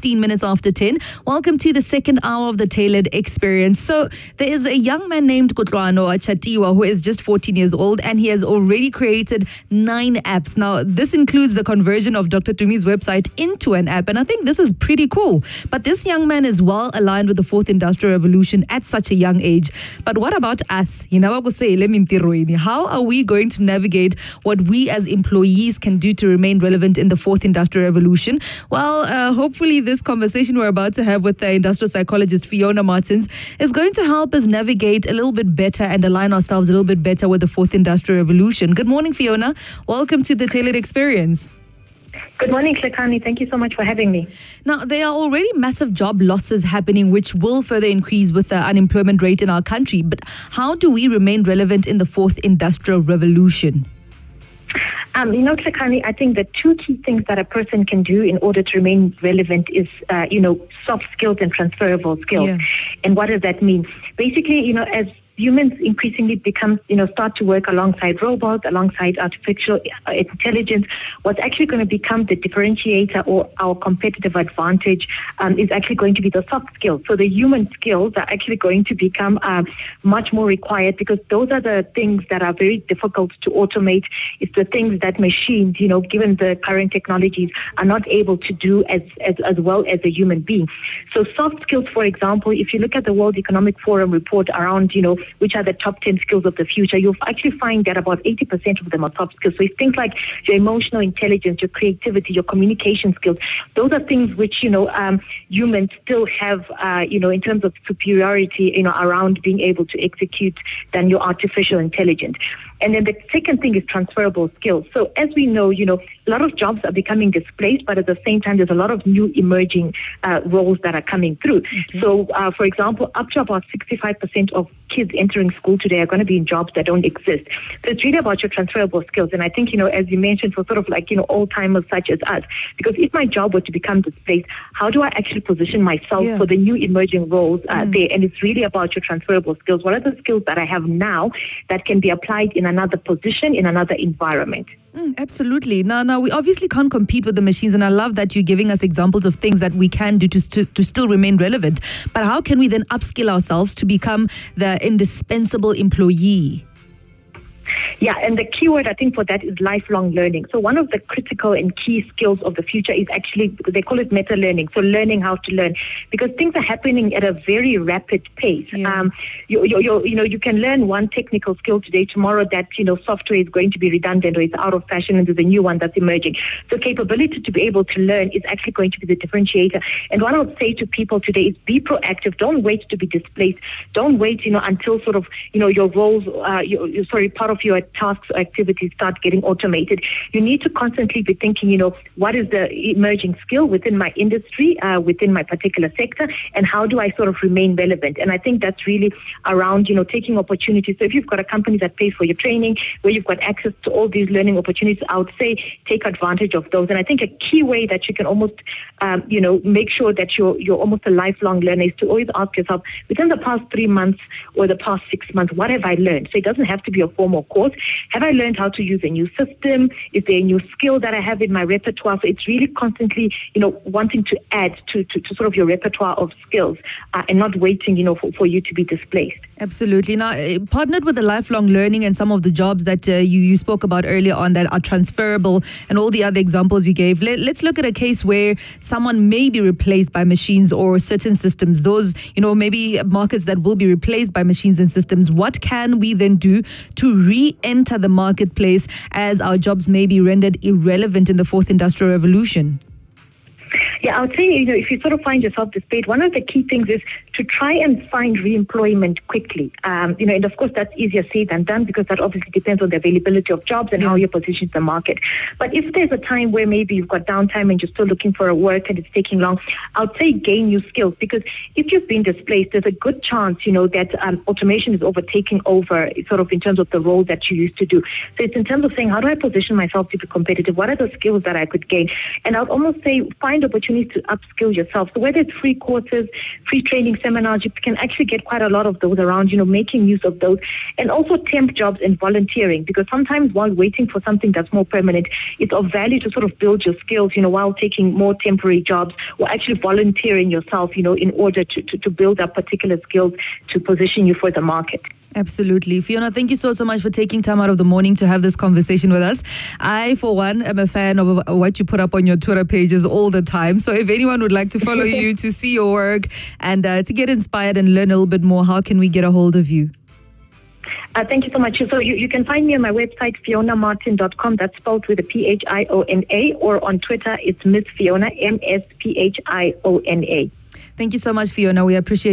16 minutes after 10. Welcome to the second hour of the Tailored Experience. So there is a young man named Kutlwano Chatiwa who is just 14 years old, and he has already created 9 apps. Now, this includes the conversion of Dr. Tumi's website into an app, and I think this is pretty cool. But this young man is well aligned with the fourth industrial revolution at such a young age. But what about us? How are we going to navigate what we as employees can do to remain relevant in the fourth industrial revolution? Well, hopefully this conversation we're about to have with the industrial psychologist Fiona Martins is going to help us navigate a little bit better and align ourselves a little bit better with the fourth industrial revolution. Good morning, Fiona. Welcome to the Tailored Experience. Good morning, Klekani. Thank you so much for having me. Now, there are already massive job losses happening, which will further increase with the unemployment rate in our country. But how do we remain relevant in the fourth industrial revolution? Klekani, I think the 2 key things that a person can do in order to remain relevant is, soft skills and transferable skills. Yeah. And what does that mean? Basically, as humans increasingly start to work alongside robots, alongside artificial intelligence, what's actually going to become the differentiator or our competitive advantage is actually going to be the soft skills. So the human skills are actually going to become much more required, because those are the things that are very difficult to automate. It's the things that machines, given the current technologies, are not able to do as well as a human being. So soft skills, for example, if you look at the World Economic Forum report around, which are the top 10 skills of the future, you'll actually find that about 80% of them are soft skills. So it's things like your emotional intelligence, your creativity, your communication skills. Those are things which, humans still have, in terms of superiority, around being able to execute than your artificial intelligence. And then the second thing is transferable skills. So as we know, a lot of jobs are becoming displaced, but at the same time, there's a lot of new emerging roles that are coming through. Okay. So, for example, up to about 65% of kids entering school today are going to be in jobs that don't exist. So it's really about your transferable skills. And I think, as you mentioned, for sort of like, old-timers such as us, because if my job were to become displaced, how do I actually position myself for the new emerging roles there? And it's really about your transferable skills. What are the skills that I have now that can be applied in another position, in another environment? Absolutely. Now, we obviously can't compete with the machines, and I love that you're giving us examples of things that we can do to still remain relevant. But how can we then upskill ourselves to become the indispensable employee? Yeah, and the key word I think for that is lifelong learning. So one of the critical and key skills of the future is actually, they call it meta learning. So learning how to learn, because things are happening at a very rapid pace. Yeah. You can learn one technical skill today, tomorrow that software is going to be redundant or it's out of fashion, and there's a new one that's emerging. So capability to be able to learn is actually going to be the differentiator. And what I would say to people today is be proactive. Don't wait to be displaced. Don't wait until sort of your roles part of your tasks or activities start getting automated. You need to constantly be thinking, what is the emerging skill within my industry, within my particular sector, and how do I sort of remain relevant? And I think that's really around, taking opportunities. So if you've got a company that pays for your training, where you've got access to all these learning opportunities, I would say take advantage of those. And I think a key way that you can almost, make sure that you're almost a lifelong learner is to always ask yourself, within the past 3 months or the past 6 months, what have I learned? So it doesn't have to be a formal course. Have I learned how to use a new system? Is there a new skill that I have in my repertoire? So it's really constantly, wanting to add to sort of your repertoire of skills and not waiting, for you to be displaced. Absolutely. Now, partnered with the lifelong learning and some of the jobs that you spoke about earlier on that are transferable and all the other examples you gave, let's look at a case where someone may be replaced by machines or certain systems. Those, maybe markets that will be replaced by machines and systems. What can we then do to re-enter the marketplace as our jobs may be rendered irrelevant in the fourth industrial revolution? Yeah, I would say, if you sort of find yourself displaced, one of the key things is to try and find re-employment quickly. And of course, that's easier said than done, because that obviously depends on the availability of jobs and how you're positioned in the market. But if there's a time where maybe you've got downtime and you're still looking for a work and it's taking long, I would say gain new skills, because if you've been displaced, there's a good chance, that automation is overtaking over sort of in terms of the role that you used to do. So it's in terms of saying, how do I position myself to be competitive? What are the skills that I could gain? And I would almost say, find opportunities to upskill yourself. So whether it's free courses, free training seminars, you can actually get quite a lot of those around, making use of those. And also temp jobs and volunteering, because sometimes while waiting for something that's more permanent, it's of value to sort of build your skills, while taking more temporary jobs or actually volunteering yourself, in order to build up particular skills to position you for the market. Absolutely. Fiona, thank you so much for taking time out of the morning to have this conversation with us. I, for one, am a fan of what you put up on your Twitter pages all the time. So if anyone would like to follow you, to see your work and to get inspired and learn a little bit more, how can we get a hold of you? Thank you so much. So you can find me on my website, fionamartin.com. That's spelled with a P-H-I-O-N-A, or on Twitter, it's Miss Fiona, M-S-P-H-I-O-N-A. Thank you so much, Fiona. We appreciate